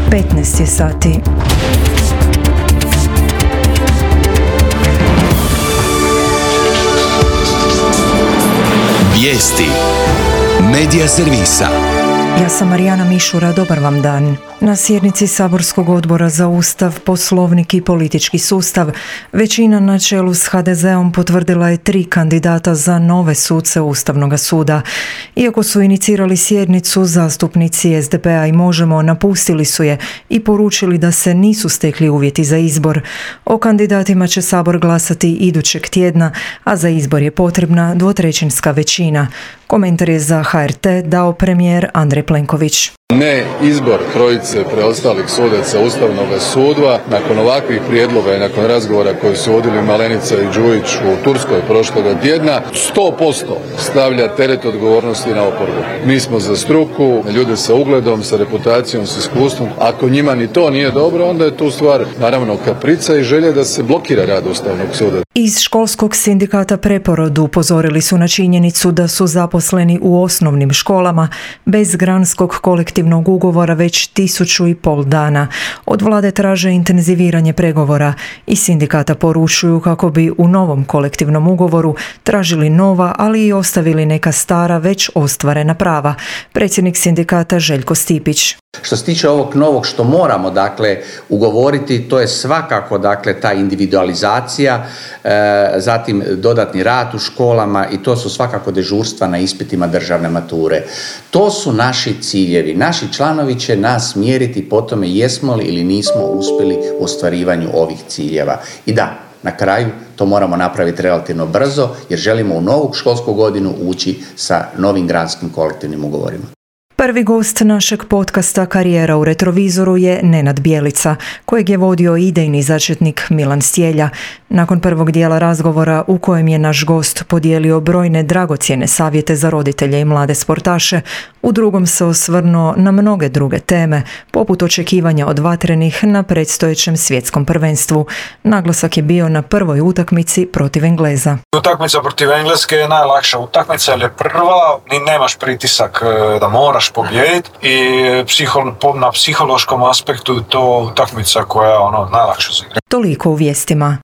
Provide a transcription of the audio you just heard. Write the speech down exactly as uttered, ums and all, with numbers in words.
petnaest je sati. Vijesti Medija servisa. Ja sam Marijana Mišura, dobar vam dan. Na sjednici Saborskog odbora za Ustav, Poslovnik i politički sustav većina na čelu s ha de zeom potvrdila je tri kandidata za nove suce Ustavnog suda. Iako su inicirali sjednicu, zastupnici es de pe a i Možemo napustili su je i poručili da se nisu stekli uvjeti za izbor. O kandidatima će Sabor glasati idućeg tjedna, a za izbor je potrebna dvotrećinska većina. Komentar je za ha er te dao premijer Andrej Plenković. Ne izbor trojice preostalih sudaca Ustavnog suda nakon ovakvih prijedloga i nakon razgovora koji su vodili Malenica i Đujić u Turskoj prošloga tjedna sto posto stavlja teret odgovornosti na oporbu. Mi smo za struku, ljude sa ugledom, sa reputacijom, s iskustvom. Ako njima ni to nije dobro, onda je tu stvar naravno kaprica i želje da se blokira rad Ustavnog suda. Iz školskog sindikata Preporod upozorili su na činjenicu da su zaposleni u osnovnim školama bez granskog kolektivnog ugovora već tisuću i pol dana. Od vlade traže intenziviranje pregovora i sindikata poručuju kako bi u novom kolektivnom ugovoru tražili nova, ali i ostavili neka stara već ostvarena prava. Predsjednik sindikata Željko Stipić. Što se tiče ovog novog što moramo dakle ugovoriti, to je svakako dakle ta individualizacija, e, zatim dodatni rad u školama i to su svakako dežurstva na ispitima državne mature. To su naši ciljevi. Naši članovi će nas mjeriti po tome jesmo li ili nismo uspjeli u ostvarivanju ovih ciljeva. I da, na kraju to moramo napraviti relativno brzo jer želimo u novu školsku godinu ući sa novim granskim kolektivnim ugovorima. Prvi gost našeg podcasta Karijera u retrovizoru je Nenad Bjelica, kojeg je vodio idejni začetnik Milan Stjelja. Nakon prvog dijela razgovora u kojem je naš gost podijelio brojne dragocjene savjete za roditelje i mlade sportaše, u drugom se osvrnuo na mnoge druge teme, poput očekivanja od vatrenih na predstojećem svjetskom prvenstvu. Naglasak je bio na prvoj utakmici protiv Engleza. Utakmica protiv Engleske je najlakša utakmica jer je prva, ni nemaš pritisak da moraš pobijediti i psiho, na psihološkom aspektu to utakmica koja je ono najlakša za igrati. Toliko u vijestima.